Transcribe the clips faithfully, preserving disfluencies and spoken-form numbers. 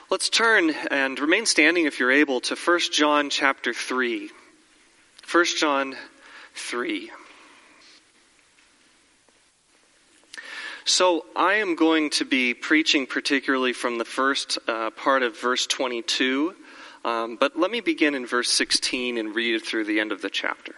Let's turn and remain standing if you're able to First John chapter three. First John three. So I am going to be preaching particularly from the first uh, part of verse twenty-two, um, but let me begin in verse sixteen and read it through the end of the chapter.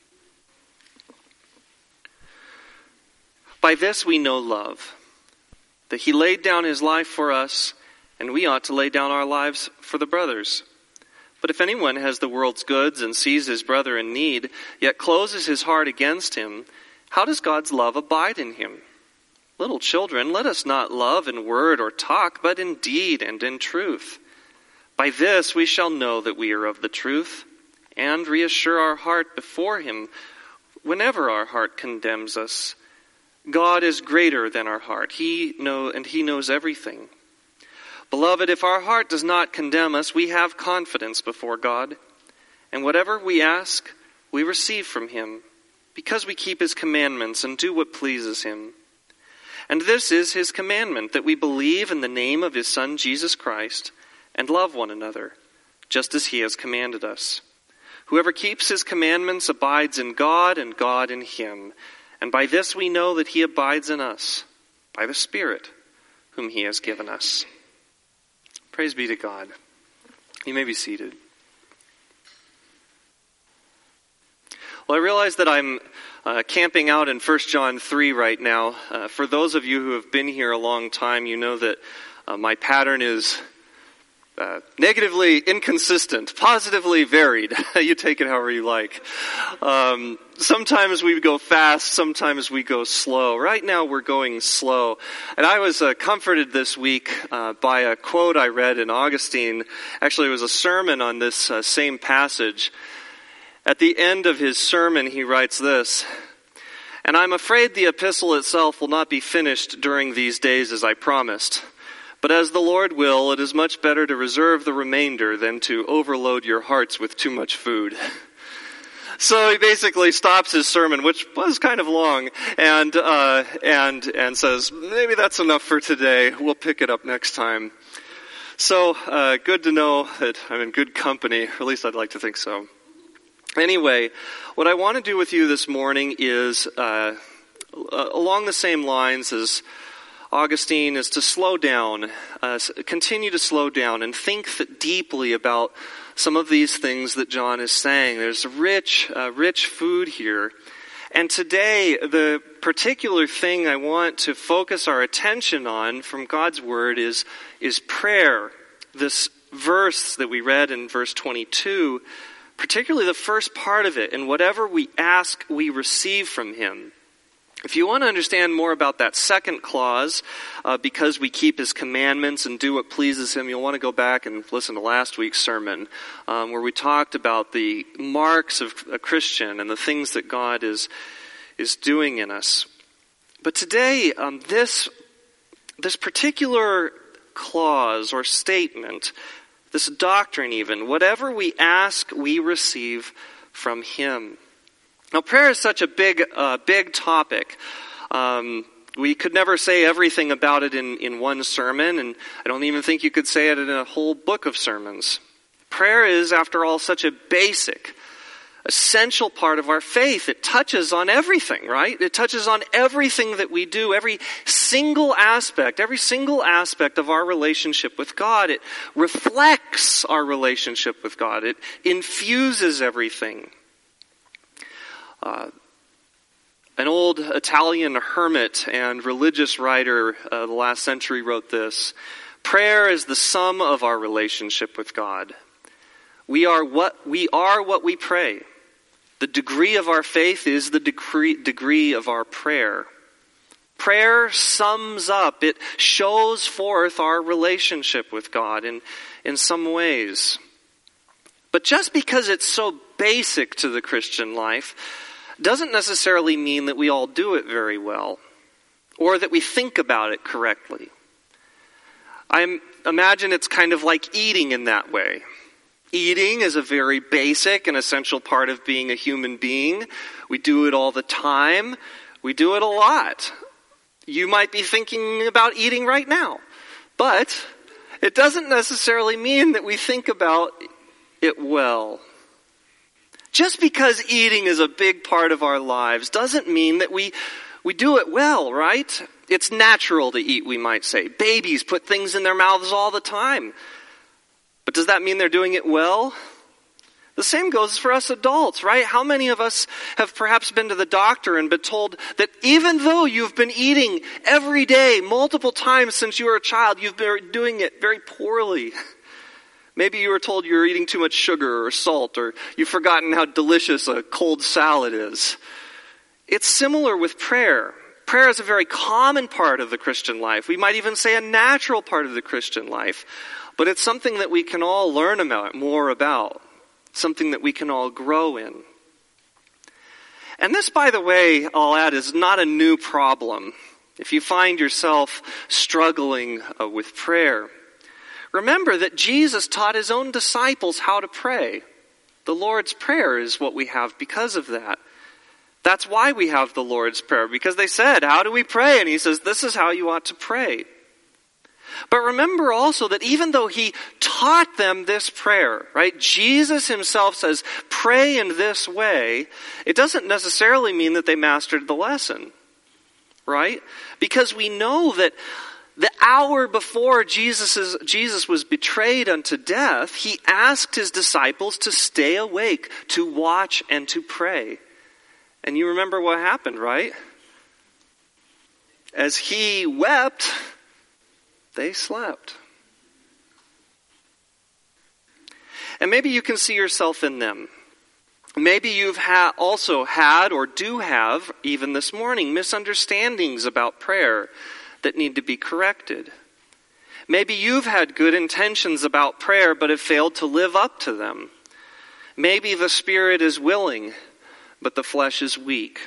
By this we know love, that he laid down his life for us, and we ought to lay down our lives for the brothers. But if anyone has the world's goods and sees his brother in need, yet closes his heart against him, how does God's love abide in him? Little children, let us not love in word or talk, but in deed and in truth. By this we shall know that we are of the truth, and reassure our heart before him whenever our heart condemns us. God is greater than our heart. He know, and he knows everything. Beloved, if our heart does not condemn us, we have confidence before God. And whatever we ask, we receive from him, because we keep his commandments and do what pleases him. And this is his commandment, that we believe in the name of his Son, Jesus Christ, and love one another, just as he has commanded us. Whoever keeps his commandments abides in God, and God in him. And by this we know that he abides in us, by the Spirit whom he has given us. Praise be to God. You may be seated. Well, I realize that I'm uh, camping out in First John three right now. Uh, for those of you who have been here a long time, you know that uh, my pattern is uh, negatively inconsistent, positively varied. You take it however you like. Um, sometimes we go fast, sometimes we go slow. Right now we're going slow. And I was uh, comforted this week uh, by a quote I read in Augustine. Actually, it was a sermon on this uh, same passage. At the end of his sermon, he writes this, "And I'm afraid the epistle itself will not be finished during these days as I promised. But as the Lord will, it is much better to reserve the remainder than to overload your hearts with too much food." So he basically stops his sermon, which was kind of long, and uh, and and says, maybe that's enough for today. We'll pick it up next time. So uh, good to know that I'm in good company, or at least I'd like to think so. Anyway, what I want to do with you this morning is uh, along the same lines as Augustine, is to slow down, uh, continue to slow down and think deeply about some of these things that John is saying. There's rich, uh, rich food here. And today, the particular thing I want to focus our attention on from God's Word is, is prayer. This verse that we read in verse twenty-two, particularly the first part of it, and whatever we ask, we receive from him. If you want to understand more about that second clause, uh, because we keep his commandments and do what pleases him, you'll want to go back and listen to last week's sermon, um, where we talked about the marks of a Christian and the things that God is is doing in us. But today, um, this this particular clause or statement, this doctrine even, whatever we ask, we receive from him. Now, prayer is such a big, uh, big topic. Um, we could never say everything about it in, in one sermon, and I don't even think you could say it in a whole book of sermons. Prayer is, after all, such a basic, essential part of our faith. It touches on everything, right? It touches on everything that we do, every single aspect, every single aspect of our relationship with God. It reflects our relationship with God. It infuses everything. Uh, an old Italian hermit and religious writer of the last century wrote this: "Prayer is the sum of our relationship with God. We are what we are what we pray. The degree of our faith is the degree, degree of our prayer." Prayer sums up, it shows forth our relationship with God in, in some ways. But just because it's so basic to the Christian life doesn't necessarily mean that we all do it very well, or that we think about it correctly. I imagine it's kind of like eating in that way. Eating is a very basic and essential part of being a human being. We do it all the time. We do it a lot. You might be thinking about eating right now, but it doesn't necessarily mean that we think about it well. Just because eating is a big part of our lives doesn't mean that we we do it well, right? It's natural to eat, we might say. Babies put things in their mouths all the time. But does that mean they're doing it well? The same goes for us adults, right? How many of us have perhaps been to the doctor and been told that even though you've been eating every day, multiple times since you were a child, you've been doing it very poorly? Maybe you were told you were eating too much sugar or salt, or you've forgotten how delicious a cold salad is. It's similar with prayer. Prayer is a very common part of the Christian life. We might even say a natural part of the Christian life. But it's something that we can all learn about, more about. Something that we can all grow in. And this, by the way, I'll add, is not a new problem. If you find yourself struggling uh, with prayer, remember that Jesus taught his own disciples how to pray. The Lord's Prayer is what we have because of that. That's why we have the Lord's Prayer, because they said, how do we pray? And he says, this is how you ought to pray. But remember also that even though he taught them this prayer, right? Jesus himself says, pray in this way. It doesn't necessarily mean that they mastered the lesson, right? Because we know that the hour before Jesus, Jesus was betrayed unto death, he asked his disciples to stay awake, to watch and to pray. And you remember what happened, right? As he wept, they slept. And maybe you can see yourself in them. Maybe you've ha- also had or do have, even this morning, misunderstandings about prayer that need to be corrected. Maybe you've had good intentions about prayer but have failed to live up to them. Maybe the spirit is willing, but the flesh is weak.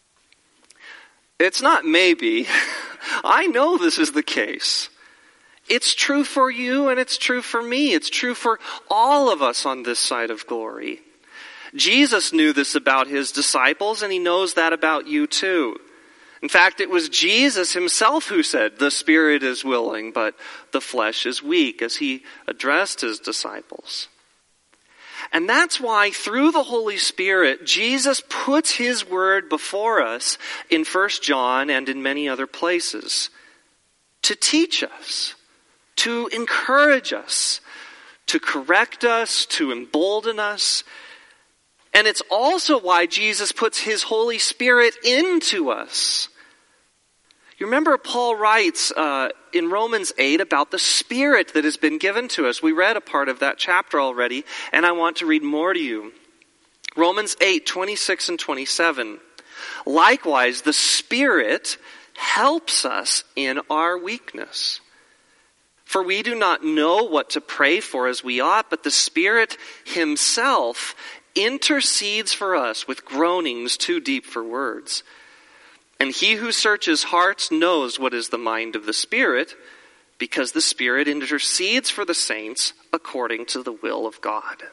It's not maybe. I know this is the case. It's true for you and it's true for me. It's true for all of us on this side of glory. Jesus knew this about his disciples, and he knows that about you too. In fact, it was Jesus himself who said, the spirit is willing, but the flesh is weak, as he addressed his disciples. And that's why through the Holy Spirit, Jesus puts his word before us in First John and in many other places to teach us, to encourage us, to correct us, to embolden us. And it's also why Jesus puts his Holy Spirit into us. You remember Paul writes uh, in Romans eight about the Spirit that has been given to us. We read a part of that chapter already, and I want to read more to you. Romans eight, twenty-six and twenty-seven. Likewise, the Spirit helps us in our weakness. For we do not know what to pray for as we ought, but the Spirit himself intercedes for us with groanings too deep for words. And he who searches hearts knows what is the mind of the Spirit, because the Spirit intercedes for the saints according to the will of God.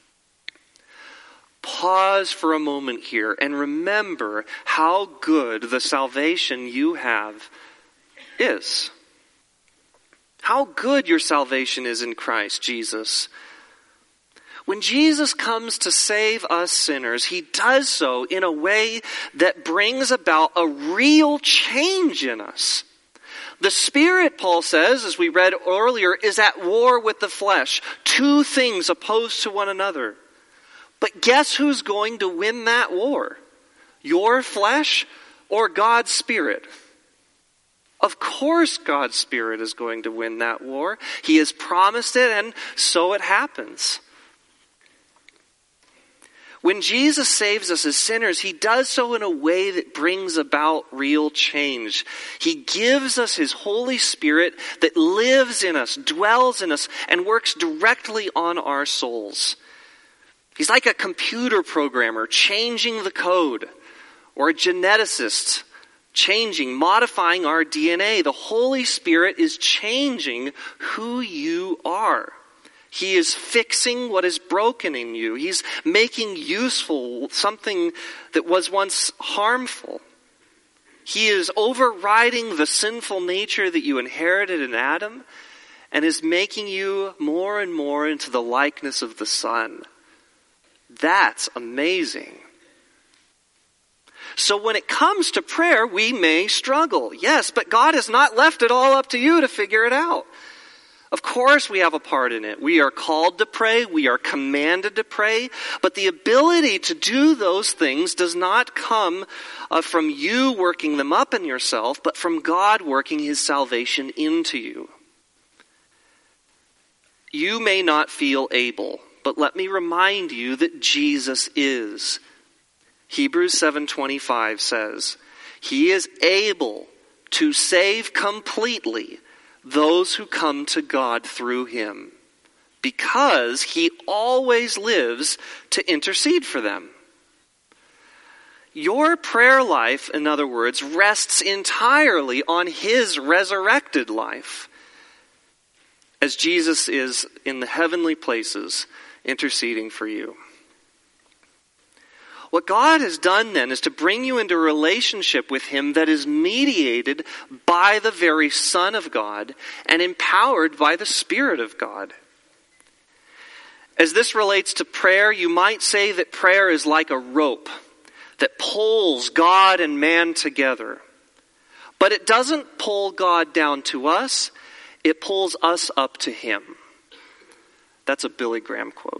Pause for a moment here and remember how good the salvation you have is. How good your salvation is in Christ Jesus. When Jesus comes to save us sinners, he does so in a way that brings about a real change in us. The Spirit, Paul says, as we read earlier, is at war with the flesh. Two things opposed to one another. But guess who's going to win that war? Your flesh or God's Spirit? Of course God's Spirit is going to win that war. He has promised it, and so it happens. When Jesus saves us as sinners, he does so in a way that brings about real change. He gives us his Holy Spirit that lives in us, dwells in us, and works directly on our souls. He's like a computer programmer changing the code, or a geneticist changing, modifying our D N A. The Holy Spirit is changing who you are. He is fixing what is broken in you. He's making useful something that was once harmful. He is overriding the sinful nature that you inherited in Adam, and is making you more and more into the likeness of the Son. That's amazing. So when it comes to prayer, we may struggle. Yes, but God has not left it all up to you to figure it out. Of course we have a part in it. We are called to pray. We are commanded to pray. But the ability to do those things does not come uh, from you working them up in yourself, but from God working his salvation into you. You may not feel able, but let me remind you that Jesus is. Hebrews seven twenty-five says, he is able to save completely those who come to God through him, because he always lives to intercede for them. Your prayer life, in other words, rests entirely on his resurrected life, as Jesus is in the heavenly places interceding for you. What God has done then is to bring you into a relationship with him that is mediated by the very Son of God and empowered by the Spirit of God. As this relates to prayer, you might say that prayer is like a rope that pulls God and man together. But it doesn't pull God down to us, it pulls us up to him. That's a Billy Graham quote.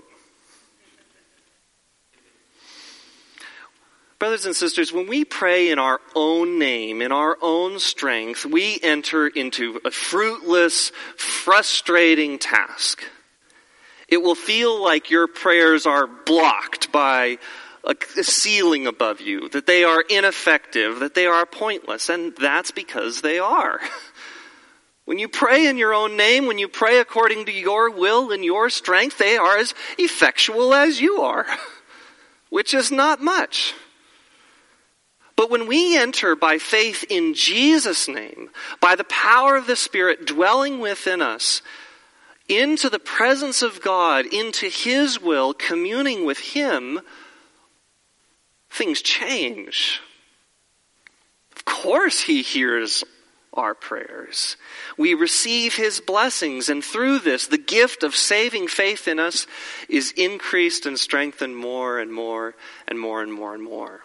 Brothers and sisters, when we pray in our own name, in our own strength, we enter into a fruitless, frustrating task. It will feel like your prayers are blocked by a ceiling above you, that they are ineffective, that they are pointless, and that's because they are. When you pray in your own name, when you pray according to your will and your strength, they are as effectual as you are, which is not much. But when we enter by faith in Jesus' name, by the power of the Spirit dwelling within us, into the presence of God, into his will, communing with him, things change. Of course he hears our prayers. We receive his blessings, and through this, the gift of saving faith in us is increased and strengthened more and more and more and more and more.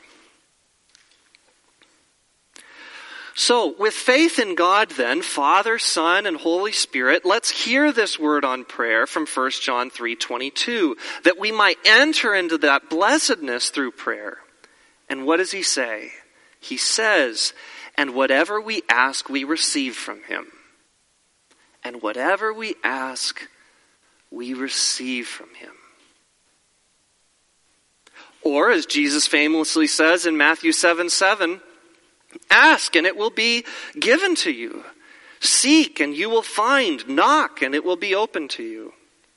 So, with faith in God then, Father, Son, and Holy Spirit, let's hear this word on prayer from First John three twenty-two, that we might enter into that blessedness through prayer. And what does he say? He says, and whatever we ask, we receive from him. And whatever we ask, we receive from him. Or, as Jesus famously says in Matthew seven seven, ask and it will be given to you. Seek and you will find. Knock and it will be open to you.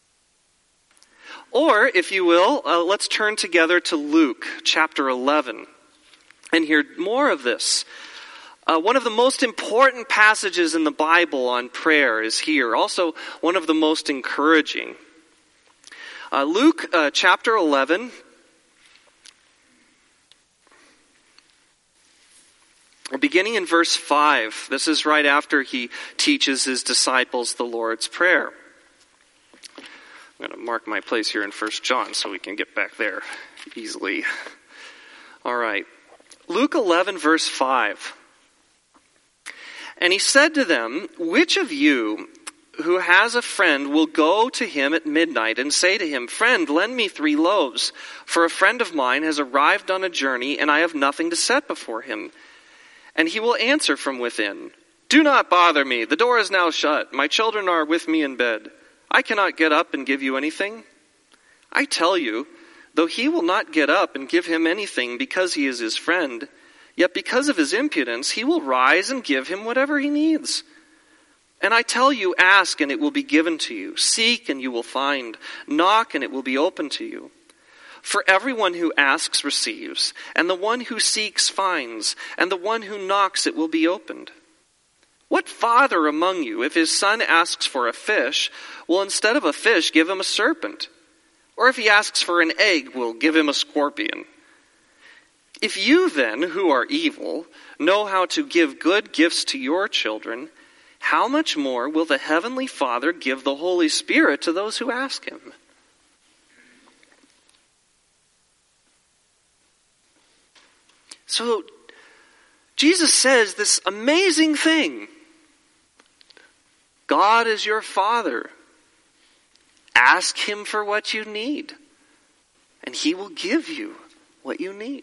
Or, if you will, uh, let's turn together to Luke chapter eleven and hear more of this. Uh, one of the most important passages in the Bible on prayer is here. Also, one of the most encouraging. Uh, Luke uh, chapter eleven. Beginning in verse five, this is right after he teaches his disciples the Lord's Prayer. I'm going to mark my place here in First John so we can get back there easily. All right. Luke eleven, verse five. And he said to them, which of you who has a friend will go to him at midnight and say to him, friend, lend me three loaves, for a friend of mine has arrived on a journey and I have nothing to set before him. And he will answer from within, do not bother me. The door is now shut. My children are with me in bed. I cannot get up and give you anything. I tell you, though he will not get up and give him anything because he is his friend, yet because of his impudence, he will rise and give him whatever he needs. And I tell you, ask and it will be given to you. Seek and you will find. Knock and it will be open to you. For everyone who asks receives, and the one who seeks finds, and the one who knocks it will be opened. What father among you, if his son asks for a fish, will instead of a fish give him a serpent? Or if he asks for an egg, will give him a scorpion? If you then, who are evil, know how to give good gifts to your children, how much more will the Heavenly Father give the Holy Spirit to those who ask him? So, Jesus says this amazing thing. God is your Father. Ask him for what you need, and he will give you what you need.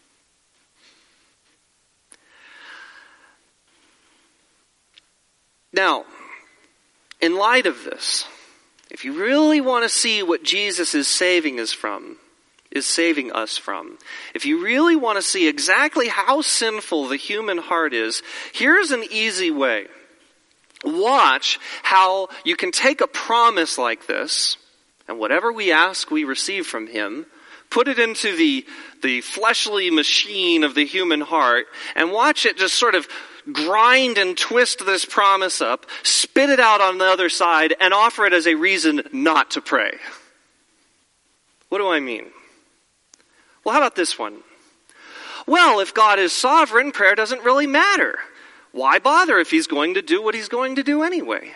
Now, in light of this, if you really want to see what Jesus is saving us from, is saving us from, if you really want to see exactly how sinful the human heart is, here's an easy way. Watch how you can take a promise like this, and whatever we ask, we receive from him, put it into the, the fleshly machine of the human heart, and watch it just sort of grind and twist this promise up, spit it out on the other side, and offer it as a reason not to pray. What do I mean? Well, how about this one? Well, if God is sovereign, prayer doesn't really matter. Why bother if he's going to do what he's going to do anyway?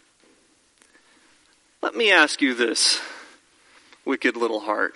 Let me ask you this, wicked little heart.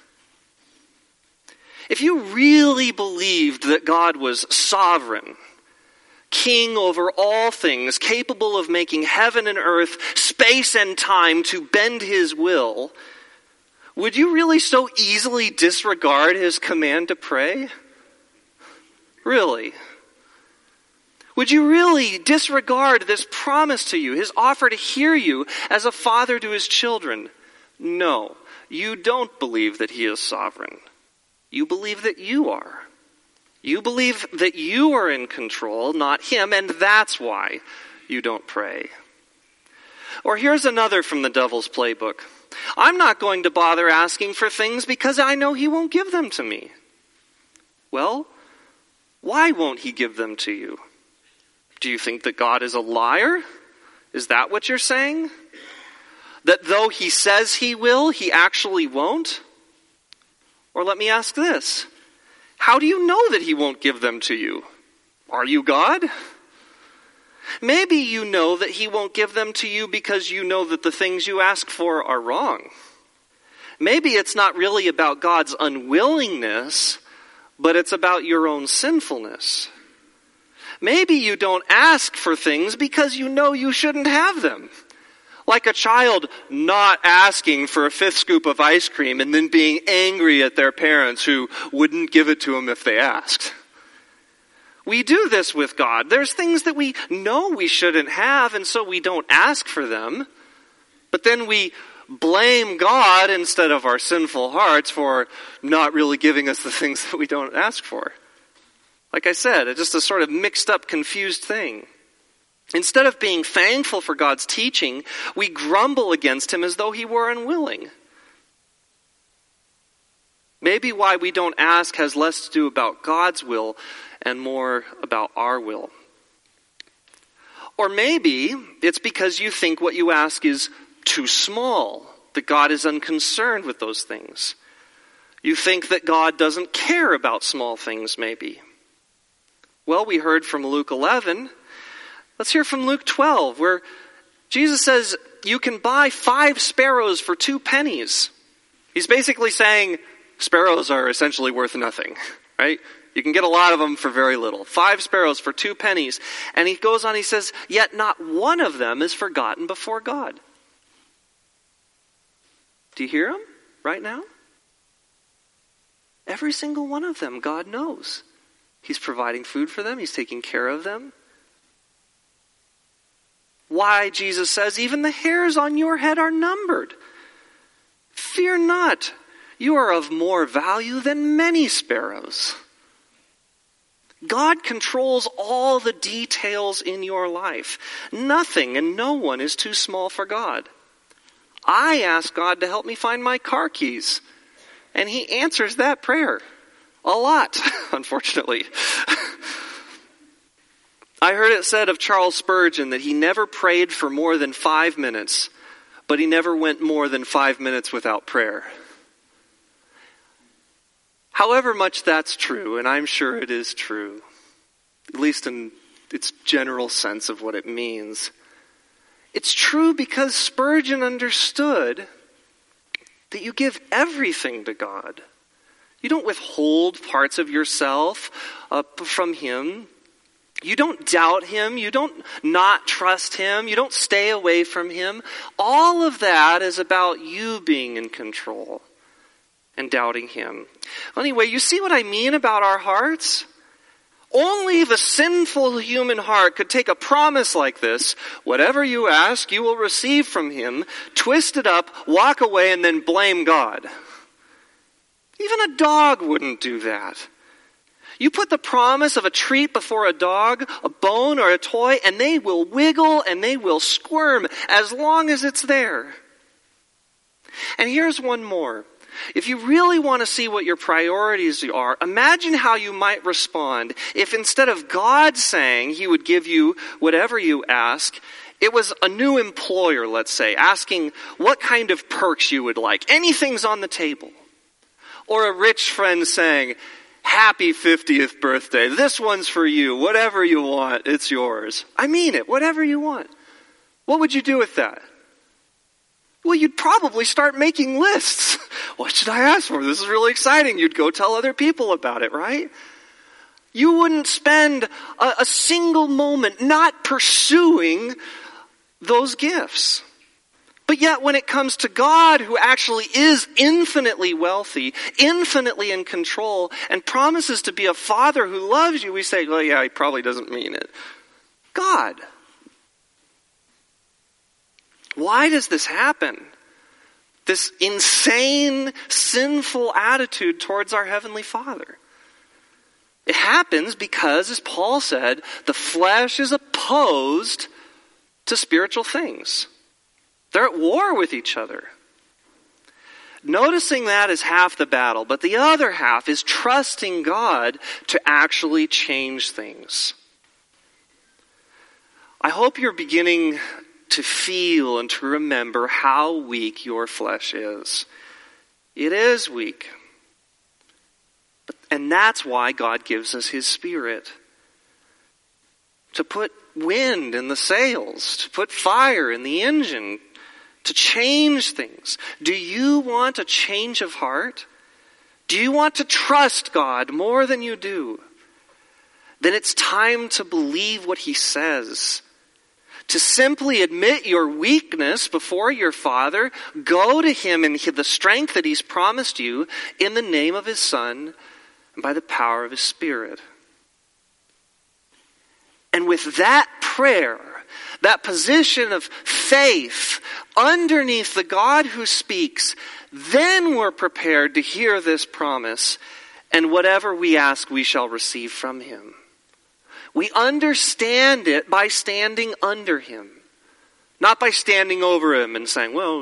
If you really believed that God was sovereign, king over all things, capable of making heaven and earth, space and time to bend his will, would you really so easily disregard his command to pray? Really? Would you really disregard this promise to you, his offer to hear you as a father to his children? No, you don't believe that he is sovereign. You believe that you are. You believe that you are in control, not him, and that's why you don't pray. Or here's another from the devil's playbook. I'm not going to bother asking for things because I know he won't give them to me. Well, why won't he give them to you? Do you think that God is a liar? Is that what you're saying? That though he says he will, he actually won't? Or let me ask this. How do you know that he won't give them to you? Are you God? Maybe you know that he won't give them to you because you know that the things you ask for are wrong. Maybe it's not really about God's unwillingness, but it's about your own sinfulness. Maybe you don't ask for things because you know you shouldn't have them. Like a child not asking for a fifth scoop of ice cream and then being angry at their parents who wouldn't give it to them if they asked. We do this with God. There's things that we know we shouldn't have, and so we don't ask for them. But then we blame God instead of our sinful hearts for not really giving us the things that we don't ask for. Like I said, it's just a sort of mixed up, confused thing. Instead of being thankful for God's teaching, we grumble against him as though he were unwilling. Maybe why we don't ask has less to do about God's will and more about our will. Or maybe it's because you think what you ask is too small, that God is unconcerned with those things. You think that God doesn't care about small things, maybe. Well, we heard from Luke eleven. Let's hear from Luke twelve, where Jesus says, you can buy five sparrows for two pennies. He's basically saying sparrows are essentially worth nothing, right? You can get a lot of them for very little. Five sparrows for two pennies. And he goes on, he says, yet not one of them is forgotten before God. Do you hear him right now? Every single one of them, God knows. He's providing food for them. He's taking care of them. Why, Jesus says, even the hairs on your head are numbered. Fear not. You are of more value than many sparrows. God controls all the details in your life. Nothing and no one is too small for God. I ask God to help me find my car keys, and he answers that prayer. A lot, unfortunately. I heard it said of Charles Spurgeon that he never prayed for more than five minutes, but he never went more than five minutes without prayer. However much that's true, and I'm sure it is true, at least in its general sense of what it means. It's true because Spurgeon understood that you give everything to God. You don't withhold parts of yourself uh, from him. You don't doubt him. You don't not trust him. You don't stay away from him. All of that is about you being in control and doubting him. Anyway, you see what I mean about our hearts? Only the sinful human heart could take a promise like this. Whatever you ask, you will receive from him. Twist it up, walk away, and then blame God. Even a dog wouldn't do that. You put the promise of a treat before a dog, a bone or a toy, and they will wiggle and they will squirm as long as it's there. And here's one more. If you really want to see what your priorities are, imagine how you might respond if instead of God saying he would give you whatever you ask, it was a new employer, let's say, asking what kind of perks you would like. Anything's on the table. Or a rich friend saying, happy fiftieth birthday. This one's for you. Whatever you want, it's yours. I mean it. Whatever you want. What would you do with that? Well, you'd probably start making lists. What should I ask for? This is really exciting. You'd go tell other people about it, right? You wouldn't spend a, a single moment not pursuing those gifts. But yet when it comes to God, who actually is infinitely wealthy, infinitely in control, and promises to be a father who loves you, we say, well, yeah, he probably doesn't mean it. God. Why does this happen? This insane, sinful attitude towards our Heavenly Father. It happens because, as Paul said, the flesh is opposed to spiritual things. They're at war with each other. Noticing that is half the battle, but the other half is trusting God to actually change things. I hope you're beginning to feel and to remember how weak your flesh is. It is weak. And that's why God gives us his Spirit. To put wind in the sails, to put fire in the engine, to change things. Do you want a change of heart? Do you want to trust God more than you do? Then it's time to believe what he says. To simply admit your weakness before your Father, go to him in the strength that he's promised you in the name of his Son and by the power of his Spirit. And with that prayer, that position of faith underneath the God who speaks, then we're prepared to hear this promise, and whatever we ask we shall receive from him. We understand it by standing under him, not by standing over him and saying, well,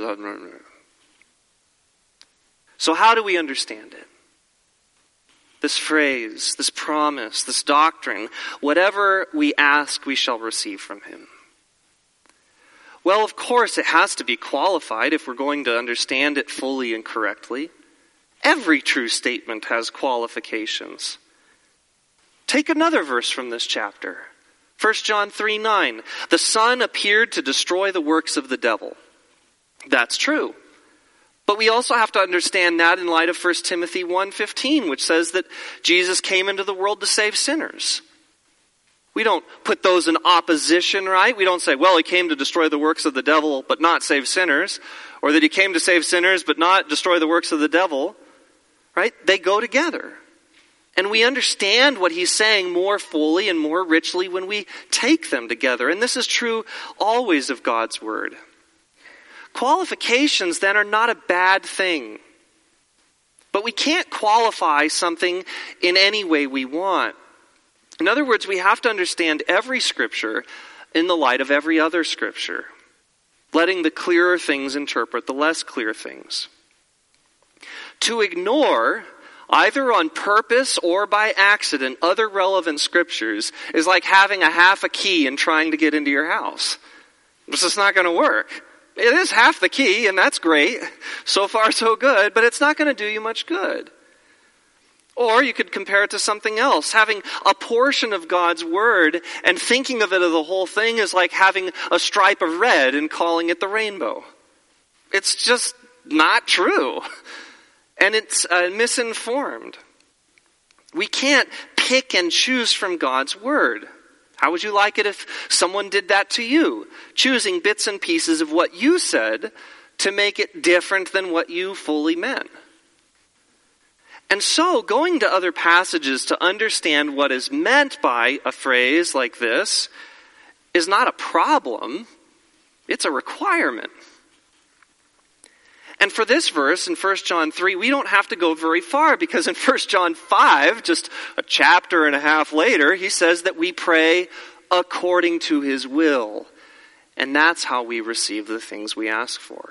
so how do we understand it? This phrase, this promise, this doctrine, whatever we ask, we shall receive from him. Well, of course, it has to be qualified if we're going to understand it fully and correctly. Every true statement has qualifications. Take another verse from this chapter. First John three nine. The Son appeared to destroy the works of the devil. That's true. But we also have to understand that in light of First Timothy one fifteen, which says that Jesus came into the world to save sinners. We don't put those in opposition, right? We don't say, well, he came to destroy the works of the devil, but not save sinners. Or that he came to save sinners, but not destroy the works of the devil. Right? They go together. And we understand what he's saying more fully and more richly when we take them together. And this is true always of God's word. Qualifications then are not a bad thing. But we can't qualify something in any way we want. In other words, we have to understand every scripture in the light of every other scripture, letting the clearer things interpret the less clear things. To ignore, either on purpose or by accident, other relevant scriptures is like having a half a key and trying to get into your house. It's just not going to work. It is half the key, and that's great. So far, so good, but it's not going to do you much good. Or you could compare it to something else. Having a portion of God's word and thinking of it as the whole thing is like having a stripe of red and calling it the rainbow. It's just not true. And it's uh, misinformed. We can't pick and choose from God's word. How would you like it if someone did that to you? Choosing bits and pieces of what you said to make it different than what you fully meant. And so, going to other passages to understand what is meant by a phrase like this is not a problem, it's a requirement. And for this verse in First John three, we don't have to go very far, because in First John five, just a chapter and a half later, he says that we pray according to his will. And that's how we receive the things we ask for.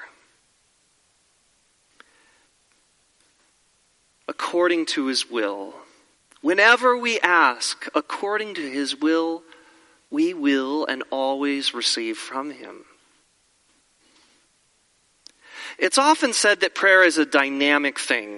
According to his will. Whenever we ask according to his will, we will and always receive from him. It's often said that prayer is a dynamic thing.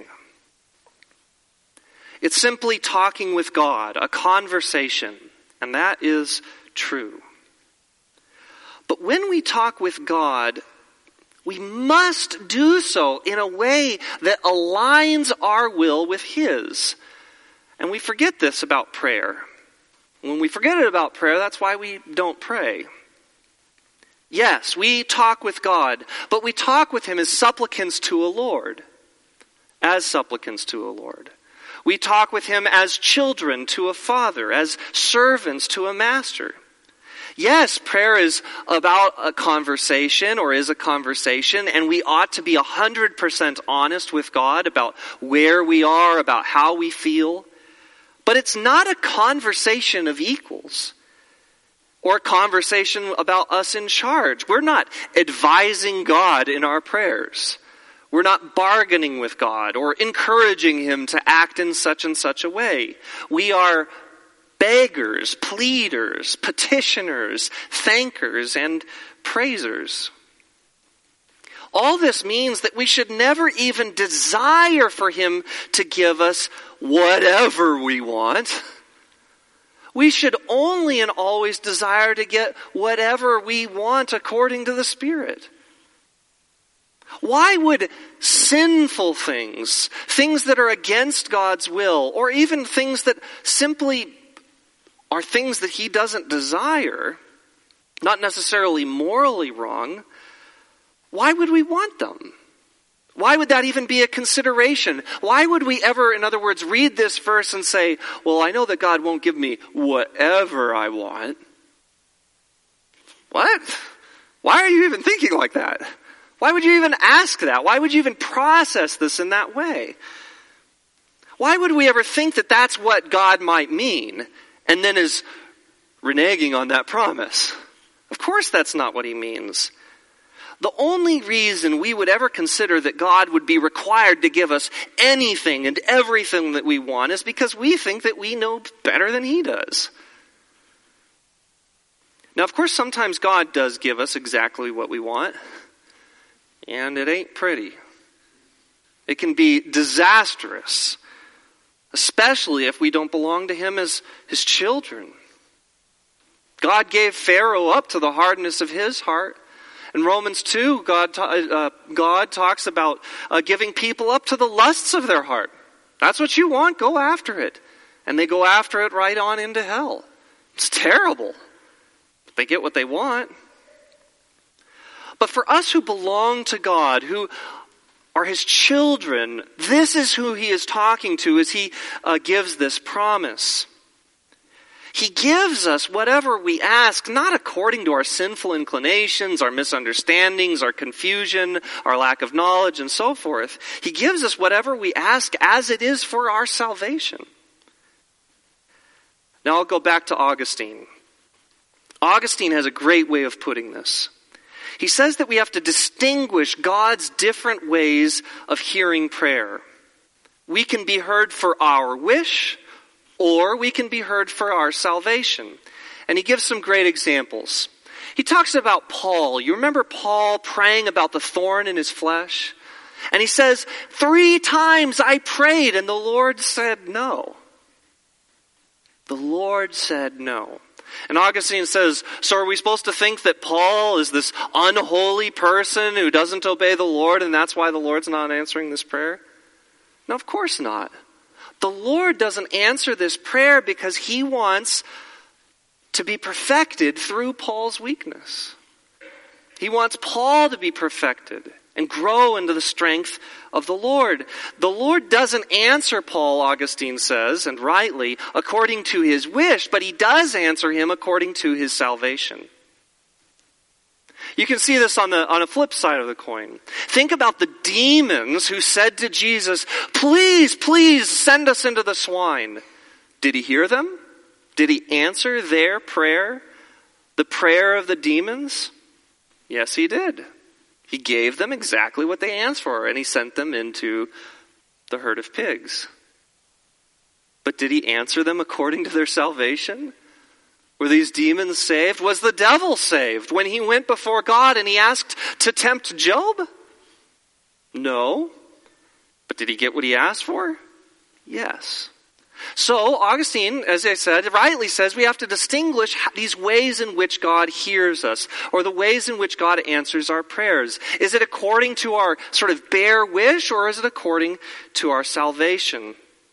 It's simply talking with God, a conversation, and that is true. But when we talk with God, we must do so in a way that aligns our will with his. And we forget this about prayer. When we forget it about prayer, that's why we don't pray. Yes, we talk with God, but we talk with him as supplicants to a Lord. As supplicants to a Lord. We talk with him as children to a father, as servants to a master. Yes, prayer is about a conversation, or is a conversation, and we ought to be one hundred percent honest with God about where we are, about how we feel. But it's not a conversation of equals, or a conversation about us in charge. We're not advising God in our prayers. We're not bargaining with God or encouraging him to act in such and such a way. We are beggars, pleaders, petitioners, thankers, and praisers. All this means that we should never even desire for him to give us whatever we want. We should only and always desire to get whatever we want according to the Spirit. Why would sinful things, things that are against God's will, or even things that simply are things that he doesn't desire, not necessarily morally wrong, why would we want them? Why would that even be a consideration? Why would we ever, in other words, read this verse and say, well, I know that God won't give me whatever I want? What? Why are you even thinking like that? Why would you even ask that? Why would you even process this in that way? Why would we ever think that that's what God might mean, and then is reneging on that promise? Of course that's not what he means. The only reason we would ever consider that God would be required to give us anything and everything that we want is because we think that we know better than he does. Now, of course, sometimes God does give us exactly what we want, and it ain't pretty. It can be disastrous, especially if we don't belong to him as his children. God gave Pharaoh up to the hardness of his heart. In Romans two, God, uh, God talks about uh, giving people up to the lusts of their heart. That's what you want, go after it. And they go after it right on into hell. It's terrible. They get what they want. But for us who belong to God, who are his children, this is who he is talking to as he uh, gives this promise. He gives us whatever we ask, not according to our sinful inclinations, our misunderstandings, our confusion, our lack of knowledge, and so forth. He gives us whatever we ask as it is for our salvation. Now I'll go back to Augustine. Augustine has a great way of putting this. He says that we have to distinguish God's different ways of hearing prayer. We can be heard for our wish, or we can be heard for our salvation. And he gives some great examples. He talks about Paul. You remember Paul praying about the thorn in his flesh? And he says, three times I prayed and the Lord said no. The Lord said no. And Augustine says, so are we supposed to think that Paul is this unholy person who doesn't obey the Lord and that's why the Lord's not answering this prayer? No, of course not. The Lord doesn't answer this prayer because he wants to be perfected through Paul's weakness. He wants Paul to be perfected and grow into the strength of the Lord. The Lord doesn't answer Paul, Augustine says, and rightly, according to his wish, but he does answer him according to his salvation. You can see this on the on a flip side of the coin. Think about the demons who said to Jesus, please, please send us into the swine. Did he hear them? Did he answer their prayer? The prayer of the demons? Yes, he did. He gave them exactly what they asked for, and he sent them into the herd of pigs. But did he answer them according to their salvation? Were these demons saved? Was the devil saved when he went before God and he asked to tempt Job? No. But did he get what he asked for? Yes. So Augustine, as I said, rightly says we have to distinguish these ways in which God hears us, or the ways in which God answers our prayers. Is it according to our sort of bare wish, or is it according to our salvation?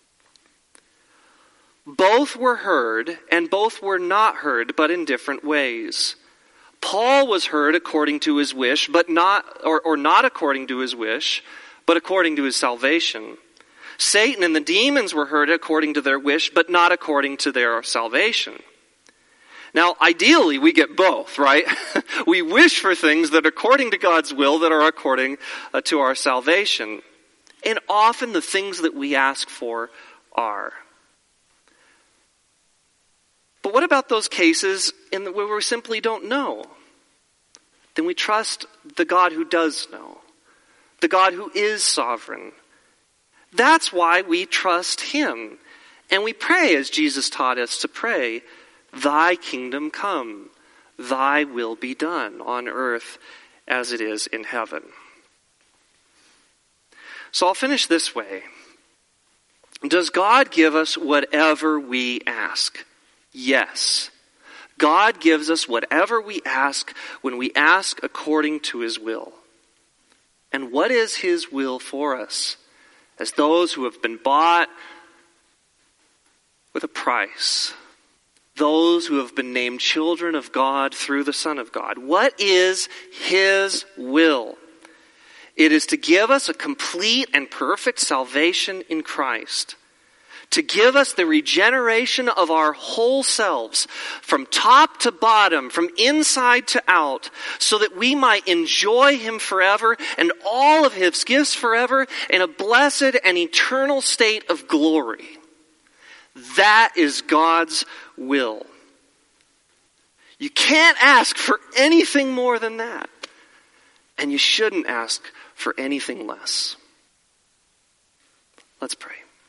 Both were heard, and both were not heard, but in different ways. Paul was heard according to his wish, but not, or, or not according to his wish, but according to his salvation. Satan and the demons were heard according to their wish, but not according to their salvation. Now, ideally, we get both, right? We wish for things that are according to God's will, that are according uh, to our salvation. And often the things that we ask for are. But what about those cases in the, where we simply don't know? Then we trust the God who does know, the God who is sovereign. That's why we trust him. And we pray as Jesus taught us to pray, thy kingdom come, thy will be done on earth as it is in heaven. So I'll finish this way. Does God give us whatever we ask? Yes. God gives us whatever we ask when we ask according to his will. And what is his will for us? As those who have been bought with a price. Those who have been named children of God through the Son of God. What is his will? It is to give us a complete and perfect salvation in Christ. To give us the regeneration of our whole selves, from top to bottom, from inside to out, so that we might enjoy him forever and all of his gifts forever in a blessed and eternal state of glory. That is God's will. You can't ask for anything more than that. And you shouldn't ask for anything less. Let's pray.